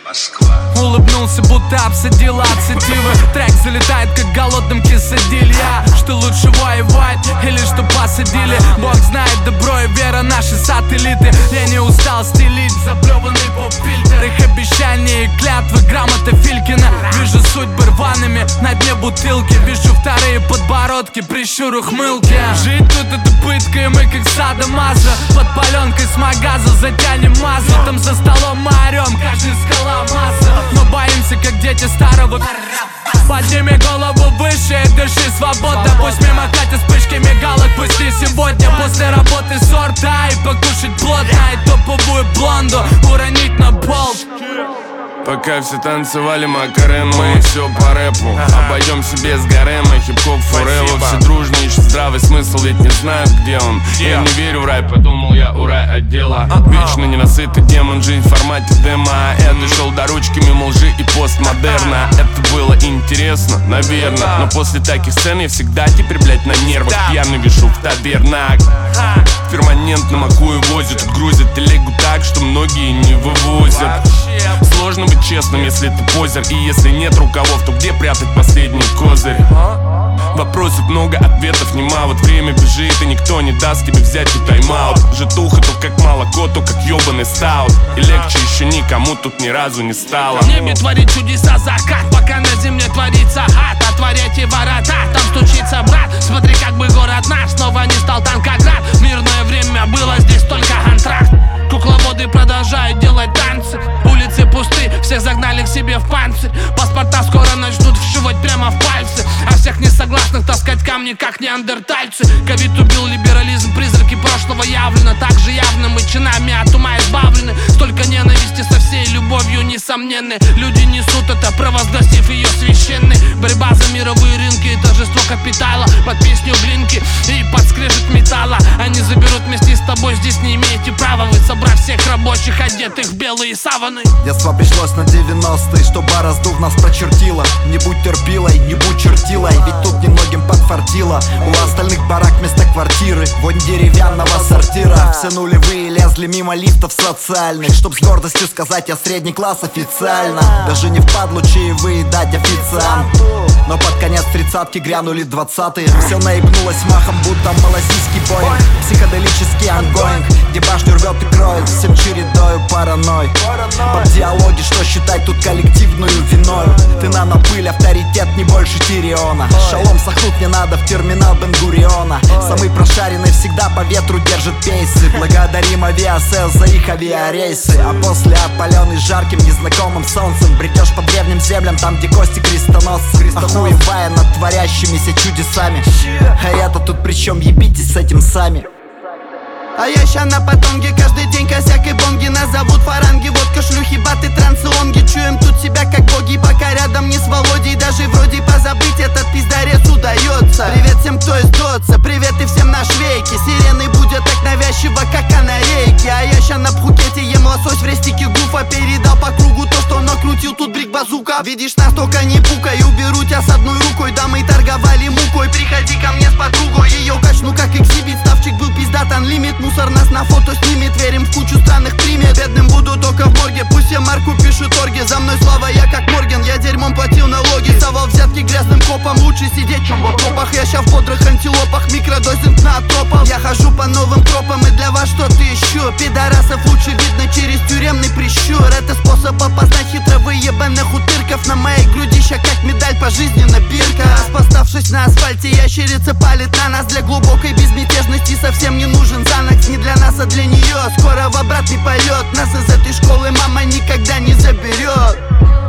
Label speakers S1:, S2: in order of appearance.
S1: Москва.
S2: Улыбнулся, будто обсадила ацетивы. Трек залетает, как голодным кисадилья. Что лучше воевать или что посадили? Бог знает, добро и вера наши сателлиты. Я не устал стелить заплеванный поп-фильтр. Их обещания и клятвы, грамота Филькина. Вижу судьбы рваными на дне бутылки. Вижу вторые подбородки, прищур ухмылки. Жить тут это пытка, и мы как садомазо. Под паленкой с магаза затянем масло. Там за столом мы орем, каждый скала масса. Но боимся, как дети старого. Подними голову выше и дыши свободно. Пусть мимо катят вспышки мигалок, пусть и сегодня. После работы сорта и покушать плотно. И топовую блонду уронить на пол.
S3: Пока все танцевали Макарен, мы все по рэпу. Обойдемся без гарема, хип-хоп форева. Все дружно ищут здравый смысл, ведь не знают, где он. Я не верю в рай, подумал я у рай отдела. Вечно ненасытый демон, жизнь в формате демо. Я дошел до ручки мимо лжи и постмодерна. Это было интересно, наверное. Но после таких сцен я всегда теперь, блять, на нервах. Пьяный вешу в тавернах. Перманентно макую возят. Тут грузят телегу так, что многие не вывозят. Сложно быть честным, если ты позер. И если нет рукавов, то где прятать последний козырь? Вопросов много, ответов нема. Вот время бежит, и никто не даст тебе взять тут тайм-аут. Житуха то как молоко, то как ёбаный стаут. И легче еще никому тут ни разу не стало.
S2: В небе творит чудеса закат, пока на земле творится ад. Отворяйте ворота, там стучится брат. Смотри, как бы город наш снова не стал Танкоград. В мирное время было здесь только антракт. Кукловоды продолжают делать танцы. Улицы пусты, всех загнали к себе в панцирь. Паспорта скоро начнут вшивать прямо в пальцы. А всех несогласных таскать камни, как неандертальцы. Ковид убил либерализм, призраки прошлого явлено. Так же явно мы чинами от ума избавлены. Столько ненависти со всей любовью несомненной. Люди несут это, провозгласив ее священной. Борьба за мировые рынки и торжество капитала. Под песню блинки и под скрежет металла. Они заберут вместе с тобой, здесь не имеете права вы, собрав всех рабочих, одетых в белые саваны.
S4: Детство пришлось на 90-е, что раздув нас прочертило. Не будь терпилой, не будь чертилой, ведь тут немногим подфартило. У остальных барак вместо квартиры, вонь деревянного сортира. Все нулевые лезли мимо лифтов социальных, чтоб с гордостью сказать, я средний класс официально. Даже не впадлу чаевые дать официанту. Но под конец 30-ки грянули 20-е. Все наебнулось махом, будто малазийский боинг. Психоделический ангоинг, где башню рвет и кроет всем чередою паранойй. Под диалоги, что считать тут коллективную виною. Ты нанопыль, авторитет не больше Тириона. Шалом сохнуть не надо в терминал Бен-Гуриона. Самый прошаренный всегда по ветру держит пейсы. Благодарим авиасейл за их авиарейсы. А после опаленный жарким незнакомым солнцем бредешь по древним землям, там где кости крестоносцы. Охуевая над творящимися чудесами. А я-то тут при чем, ебитесь с этим сами.
S5: А я ща на потонге, каждый день косяк и бонги. Нас зовут фаранги, водка, шлюхи, баты, трансионги. Чуем тут себя как боги, пока рядом не с Володей. Даже вроде позабыть этот пиздарец удается. Привет всем, кто из Дотса, привет и всем на швейке. Сирены будут так навязчиво, как канарейки. А я ща на Пхукете ем лосось в рестике гуфа. Передал по кругу то, что накрутил тут брик-базука. Видишь, настолько не пукай, уберу тебя с одной рукой. Да мы торговали мукой, приходи ко мне с подругой. Ее качну как экзибит, ставчик был пиздат, анлимит. Мусор нас на фото снимет, верим в кучу странных примет. Бедным буду только в морге, пусть все марку пишут орги. За мной слава, я как Морген, я дерьмом платил налоги. Совал взятки грязным копом, лучше сидеть, чем в окопах. Я ща в бодрых антилопах, микродозинг на тропах. Я хожу по новым тропам, и для вас что-то ищу. Пидорасов лучше видно через тюремный прищур. Это способ опознать хитро выебанных утырков. На моей груди ща как медаль пожизненно бирка. Распоставшись на асфальте, ящерица палит на нас. Для глубокой безмятежности совсем не нужен Занакс. Не для нас, а для нее. Скоро в обратный полет. Нас из этой школы мама никогда не заберет.